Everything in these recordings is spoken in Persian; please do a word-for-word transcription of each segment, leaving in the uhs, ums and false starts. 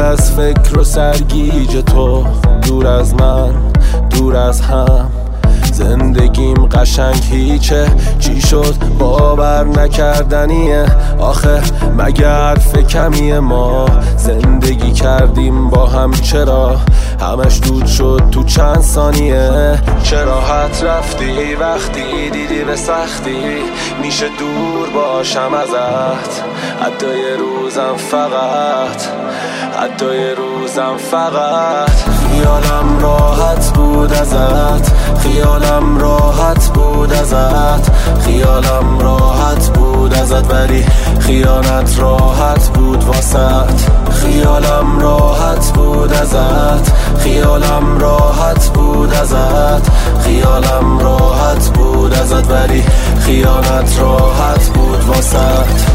از فکر و سرگیج تو، دور از من، دور از هم. زندگیم قشنگ هیچه، چی شد باور نکردنیه. آخه مگه حرف کمیه؟ ما زندگی کردیم با هم، چرا همش دود شد تو چند ثانیه؟ چه راحت رفتی وقتی دیدی به سختی میشه دور باشم ازت. حتی یه روزم فقط، حتی یه روزم فقط خیالم راحت بود ازت، خیالم راحت بود ازت، خیالم راحت بود ازت، ولی خیانت راحت بود واسط. خیالم راحت بود ازت، خیالم راحت بود ازت، خیالم راحت بود ازت، ولی خیانت راحت بود واسط.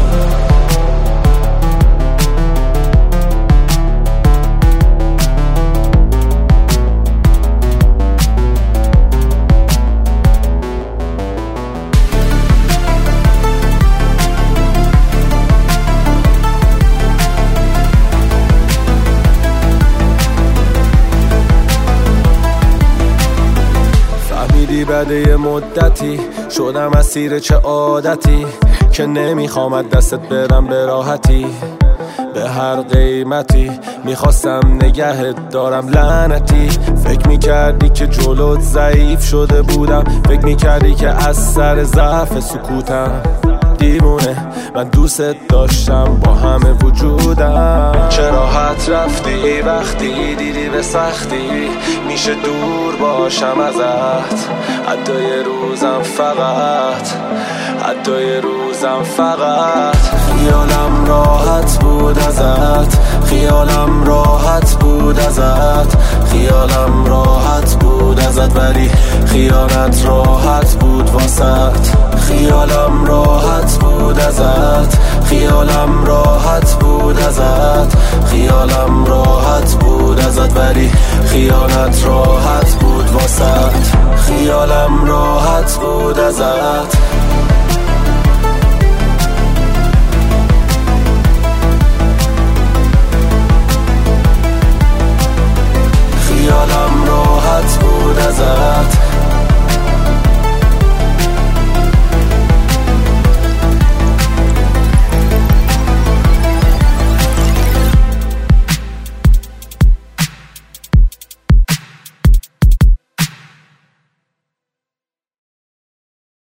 بعد یه مدتی شدم اسیر چه عادتی که نمیخوام دستت برم به راحتی. به هر قیمتی میخواستم نگهت دارم لعنتی. فکر میکردی که جلوت ضعیف شده بودم، فکر میکردی که از سر ضعف سکوتم. دیوونه من دوست داشتم با همه وجودم. چه راحت رفتی وقتی دیدی به سختی میشه دور باشم ازت. حتی یه روزم فقط، حتی یه روزم فقط خیالم راحت بود ازت، خیالم راحت بود ازت، خیالم راحت بود ازت، ولی خیانت راحت بود واسط. خیالم راحت بود ازت، خیالم راحت بود ازت، خیالم راحت بود ازت، ولی خیانت راحت بود واسط. خیالم راحت بود ازت،